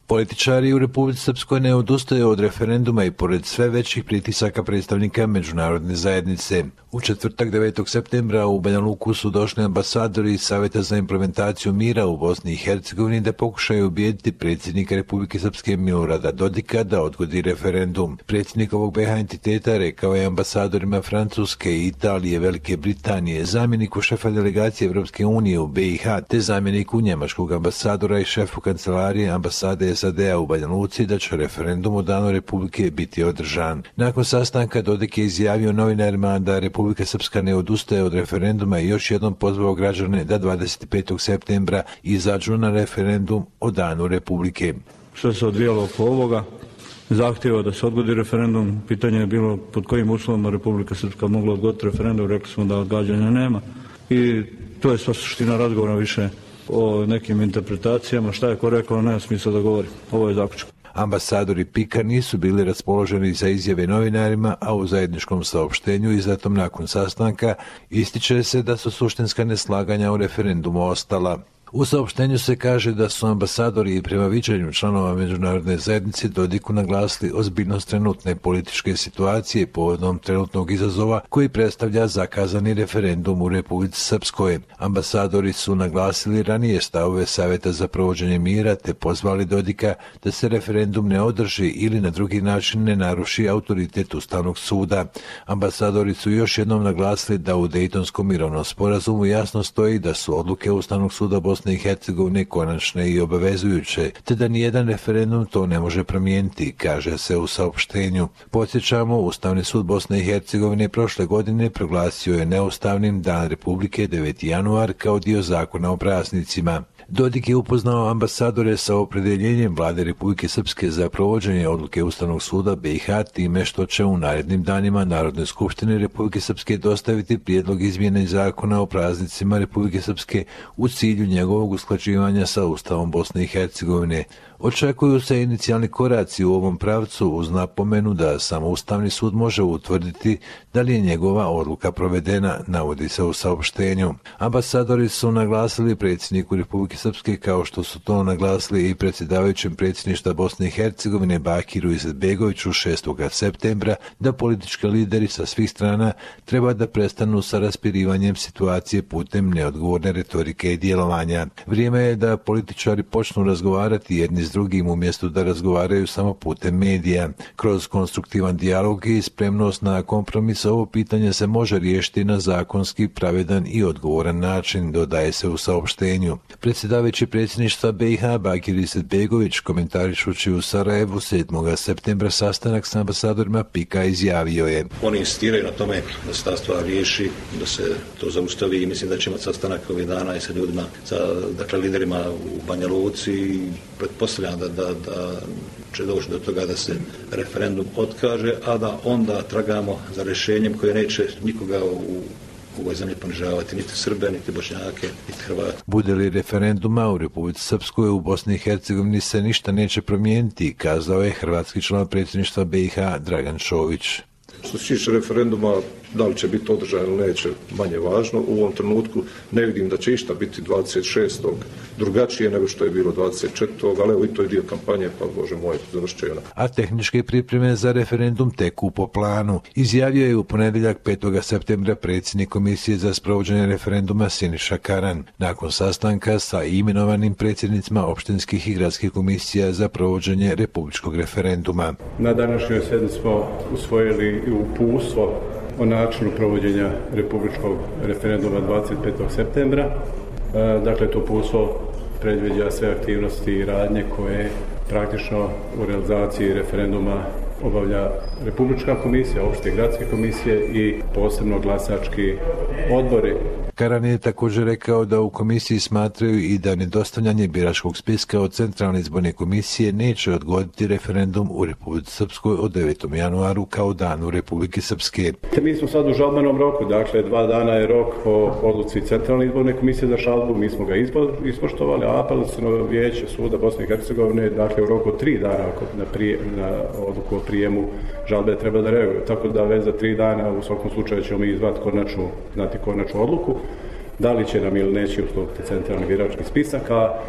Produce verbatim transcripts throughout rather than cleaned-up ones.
Političari u Republici Srpskoj ne odustaju od referenduma i pored sve većih pritisaka predstavnika međunarodne zajednice. U četvrtak devetog septembra u Banja Luku su došli ambasadori iz Saveta za implementaciju mira u Bosni i Hercegovini da pokušaju ubijediti predsjednika Republike Srpske Milorada Dodika da odgodi referendum. Predsjednik ovog B H entiteta rekao je ambasadorima Francuske, Italije, Velike Britanije, zamjeniku šefa delegacije Evropske unije u B i H te zamjeniku njemačkog ambasadora i šefu kancelarije ambasade S A D-a u Banja Luci da će referendum o danu Republike biti održan. Nakon sastanka Dodik je izjavio novinarima da Republika Srpska ne odustaje od referenduma i još jednom pozvao građane da dvadeset petog septembra izađu na referendum o danu Republike. Što se odvijalo oko ovoga, zahtjeva da se odgodi referendum, pitanje je bilo pod kojim uslovima Republika Srpska mogla odgoditi referendum, rekli smo da odgađanja nema i to je sva suština razgovora, više o nekim interpretacijama, šta je ko rekao, nema smisla da govori. Ovo je zaključak. Ambasadori Pika nisu bili raspoloženi za izjave novinarima, a u zajedničkom saopštenju izdatom nakon sastanka ističe se da su suštinska neslaganja o referendumu ostala. U saopštenju se kaže da su ambasadori i prema viđenju članova međunarodne zajednice Dodiku naglasili ozbiljnost trenutne političke situacije povodom trenutnog izazova koji predstavlja zakazani referendum u Republici Srpskoj. Ambasadori su naglasili ranije stavove Saveta za provođenje mira te pozvali Dodika da se referendum ne održi ili na drugi način ne naruši autoritet Ustavnog suda. Ambasadori su još jednom naglasili da u Dejtonskom mirovnom sporazumu jasno stoji da su odluke Ustavnog suda Bosne i Hercegovine konačne i obavezujuće, te da nijedan referendum to ne može promijeniti, kaže se u saopštenju. Podsjećamo, Ustavni sud Bosne i Hercegovine prošle godine proglasio je neustavnim Dan Republike deveti januar kao dio zakona o praznicima. Dodik je upoznao ambasadore sa opredjeljenjem vlade Republike Srpske za provođenje odluke Ustavnog suda B i H time što će u narednim danima Narodnoj skupštini Republike Srpske dostaviti prijedlog izmjene zakona o praznicima Republike Srpske u cilju njegovog usklađivanja sa Ustavom Bosne i Hercegovine. Očekuju se inicijalni koraci u ovom pravcu uz napomenu da samo Ustavni sud može utvrditi da li je njegova odluka provedena, navodi se u saopštenju. Ambasadori su naglasili predsjedniku Republike Srpske, kao što su to naglasili i predsjedavajućem predsjedništva Bosne i Hercegovine Bakiru Izetbegoviću šestog septembra, da politički lideri sa svih strana treba da prestanu sa raspirivanjem situacije putem neodgovorne retorike i djelovanja. Vrijeme je da političari počnu razgovarati jedni s drugim umjesto da razgovaraju samo putem medija. Kroz konstruktivan dijalog i spremnost na kompromis ovo pitanje se može riješiti na zakonski, pravedan i odgovoran način, dodaje se u saopštenju. Predsjedavajući predsjedništva B i H Bakir Izetbegović, komentarišući u Sarajevu sedmog septembra sastanak s ambasadorima Pika, izjavio je: Oni insistiraju na tome da se ta stvar riješi, da se to zaustavi i mislim da će imati sastanak ovih dana i sa ljudima, sa dakle, liderima u Banja Luci i pretpostavljam Da, da, da će doći do toga da se referendum otkaže, a da onda tragamo za rješenjem koje neće nikoga u u ovoj zemlji ponižavati, niti Srbe, niti Bošnjake, niti Hrvate. Bude li referenduma u Republici Srpskoj, u Bosni i Hercegovini se ništa neće promijeniti, kazao je hrvatski član predsjedništva B i H Dragan Čović. Što se tiče referenduma, da li će biti održan ili neće, manje važno. U ovom trenutku ne vidim da će išta biti dvadeset šestog drugačije nego što je bilo dvadeset četvrtog ali evo i to je dio kampanje, pa Bože moj, završit će ona. A tehničke pripreme za referendum teku po planu, izjavio je u ponedjeljak petog septembra predsjednik Komisije za sprovođenje referenduma Siniša Karan, nakon sastanka sa imenovanim predsjednicima opštinskih i gradskih komisija za provođenje republičkog referenduma. Na današnjoj sjednici smo usvojili uputstvo o načinu provođenja republičkog referenduma dvadeset petog septembra. Dakle, to uputstvo predviđa sve aktivnosti i radnje koje praktično u realizaciji referenduma obavlja Republička komisija, opšte gradske komisije i posebno glasački odbori. Karan je također rekao da u komisiji smatraju i da nedostavljanje biračkog spiska od Centralne izborne komisije neće odgoditi referendum u Republici Srpskoj od devetog januara kao danu Republike Srpske. Mi smo sad u žalbenom roku, dakle dva dana je rok po odluci Centralne izborne komisije za žalbu, mi smo ga ispoštovali, a apelaciono vijeće suda Bosne i Hercegovine, dakle u roku tri dana na, prije, na odluku o prijemu žalbe treba da reaguje. Tako da već za tri dana u svakom slučaju ćemo mi izvati konačnu, znati konačnu odluku. Da li će nam ili neće ustupiti centralni birački spisak, a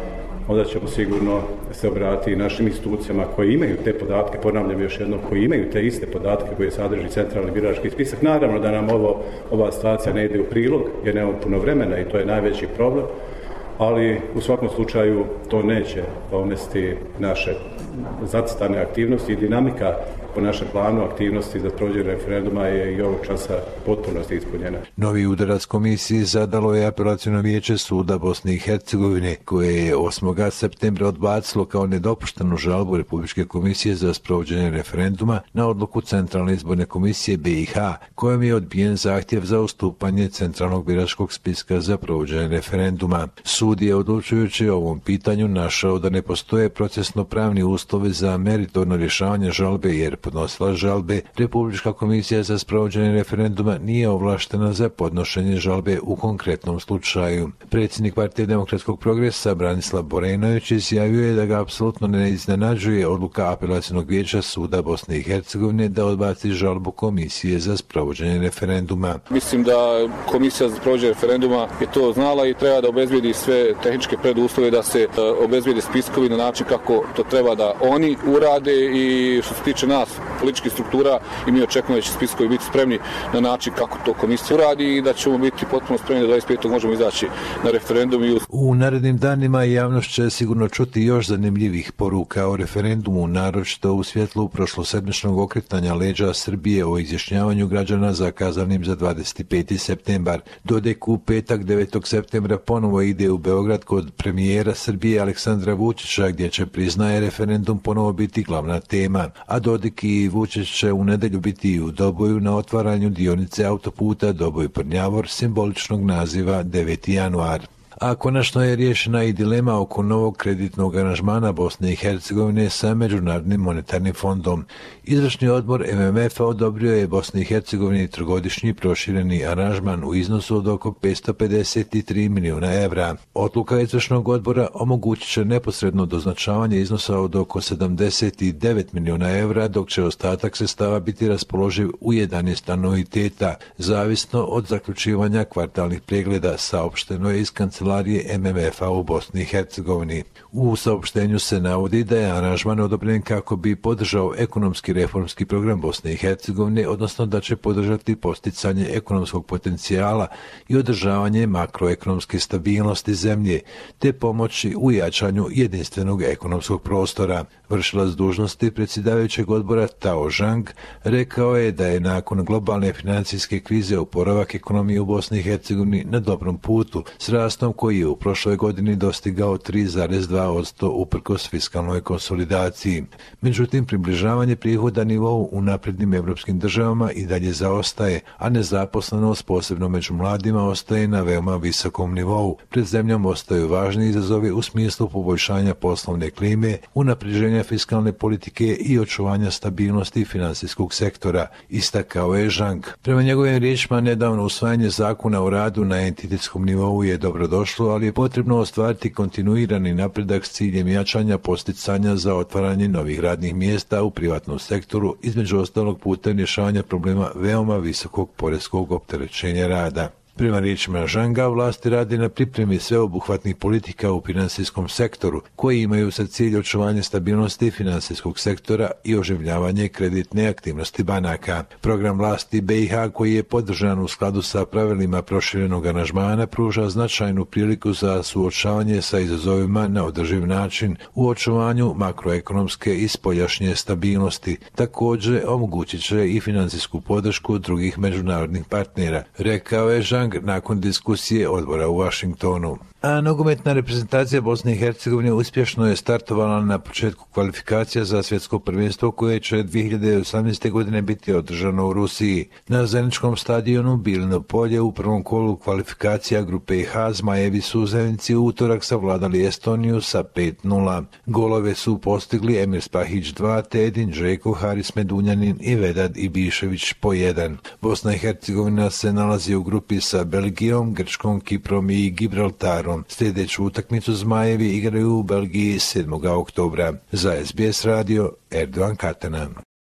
onda ćemo sigurno se obratiti našim institucijama koji imaju te podatke, ponavljam još jednom, koji imaju te iste podatke koje sadrži centralni birački spisak. Naravno da nam ovo, ova situacija ne ide u prilog jer nemamo puno vremena i to je najveći problem, ali u svakom slučaju to neće omesti naše zacrtane aktivnosti i dinamika po našem planu aktivnosti za provođenje referenduma je i ovog časa potpunosti ispunjena. Novi udarac komisiji zadalo je Apelaciono vijeće suda Bosne i Hercegovine, koje je osmog septembra odbacilo kao nedopuštenu žalbu Republičke komisije za sprovođenje referenduma na odluku Centralne izborne komisije B i H, kojom je odbijen zahtjev za ustupanje Centralnog biračkog spiska za provođenje referenduma. Sud je odlučujući o ovom pitanju našao da ne postoje procesno pravni uslovi za meritorno rješavanje žalbe, jer podnosila žalbe Republička komisija za sprovođenje referenduma nije ovlaštena za podnošenje žalbe u konkretnom slučaju. Predsjednik Partije demokratskog progresa Branislav Borenović izjavio je da ga apsolutno ne iznenađuje odluka Apelacionog vijeća suda Bosne i Hercegovine da odbaci žalbu komisije za sprovođenje referenduma. Mislim da komisija za sprovođenje referenduma je to znala i treba da obezbijedi sve tehničke preduslove da se obezbijede spiskovi na način kako to treba da oni urade i što se tiče nas političkih struktura i mi očekujemo da će spiskovi biti spremni na način kako to komisija uradi i da ćemo biti potpuno spremni da dvadeset petog možemo izaći na referendum. I... U narednim danima javnost će sigurno čuti još zanimljivih poruka o referendumu, naročito u svjetlu prošlosedmičnog okretanja leđa Srbije o izjašnjavanju građana zakazanim za dvadeset peti septembar. Dodik u petak devetog septembra ponovo ide u Beograd kod premijera Srbije Aleksandra Vučića, gdje će, priznaje, referendum ponovo biti glavna tema, a Dodik i Vučić će u nedjelju biti u Doboju na otvaranju dionice autoputa Doboj-Prnjavor simboličnog naziva deveti januar. A konačno je riješena i dilema oko novog kreditnog aranžmana Bosne i Hercegovine sa Međunarodnim monetarnim fondom. Izvršni odbor M M F-a odobrio je Bosni i Hercegovini trogodišnji prošireni aranžman u iznosu od oko petsto pedeset tri milijuna evra. Odluka izvršnog odbora omogućit će neposredno doznačavanje iznosa od oko sedamdeset devet milijuna evra, dok će ostatak sredstava biti raspoloživ u jedanaest anuiteta, zavisno od zaključivanja kvartalnih pregleda, saopšteno je iz kancelarije M M F-a u Bosni i Hercegovini. U saopštenju se navodi da je aranžman odobren kako bi podržao ekonomski reformski program Bosne i Hercegovine, odnosno da će podržati posticanje ekonomskog potencijala i održavanje makroekonomske stabilnosti zemlje, te pomoći u jačanju jedinstvenog ekonomskog prostora. Vršilac dužnosti predsjedavajućeg odbora Tao Zhang rekao je da je nakon globalne financijske krize oporavak ekonomije u Bosni i Hercegovini na dobrom putu, s rastom koji je u prošloj godini dostigao tri zarez dva posto uprkos fiskalnoj konsolidaciji. Međutim, približavanje prihoda nivou u naprednim evropskim državama i dalje zaostaje, a nezaposlenost, posebno među mladima, ostaje na veoma visokom nivou. Pred zemljom ostaju važni izazovi u smislu poboljšanja poslovne klime, unapređenja fiskalne politike i očuvanja stabilnosti finansijskog sektora, istakao je Zhang. Prema njegovim riječima, nedavno usvajanje zakona o radu na entitetskom nivou je dobrodošlo, ali je potrebno ostvariti kontinuirani napredak s ciljem jačanja posticanja za otvaranje novih radnih mjesta u privatnom sektoru, između ostalog putem rješavanja problema veoma visokog poreskog opterećenja rada. Prema riječima Zhanga, vlasti radi na pripremi sveobuhvatnih politika u finansijskom sektoru, koji imaju za cilj očuvanje stabilnosti finansijskog sektora i oživljavanje kreditne aktivnosti banaka. Program vlasti B i H, koji je podržan u skladu sa pravilima proširenog aranžmana, pruža značajnu priliku za suočavanje sa izazovima na održiv način u očuvanju makroekonomske i spoljašnje stabilnosti. Također omogućit će i financijsku podršku drugih međunarodnih partnera, rekao je Zhang nakon diskusije odbora u Washingtonu. A nogometna reprezentacija Bosne i Hercegovine uspješno je startovala na početku kvalifikacija za svjetsko prvenstvo koje će dvije hiljade osamnaeste. godine biti održano u Rusiji. Na zajedničkom stadionu Bilino polje u prvom kolu kvalifikacija grupe H Zmajevi su Zevenci u utorak savladali Estoniju sa pet nula. Golove su postigli Emir Spahić dva, te Edin Džeko, Haris Medunjanin i Vedad Ibišević po jedan. Bosna i Hercegovina se nalazi u grupi sa Belgijom, Grčkom, Kiprom i Gibraltarom. Sljedeću utakmicu Zmajevi igraju u Belgiji sedmog oktobra. Za S B S radio Erdogan Katana.